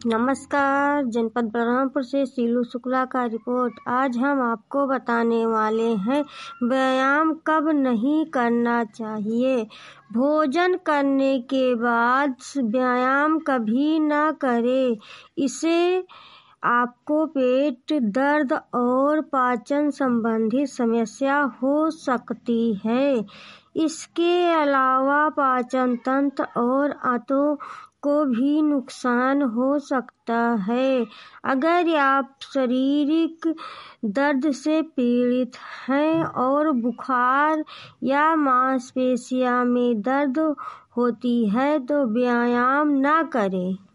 नमस्कार। जनपद बलरामपुर से शीलू शुक्ला का रिपोर्ट। आज हम आपको बताने वाले हैं व्यायाम कब नहीं करना चाहिए। भोजन करने के बाद व्यायाम कभी न करें। इससे आपको पेट दर्द और पाचन संबंधी समस्या हो सकती है। इसके अलावा पाचन तंत्र और आंतों को भी नुकसान हो सकता है। अगर आप शारीरिक दर्द से पीड़ित हैं और बुखार या मांसपेशियों में दर्द होती है तो व्यायाम न करें।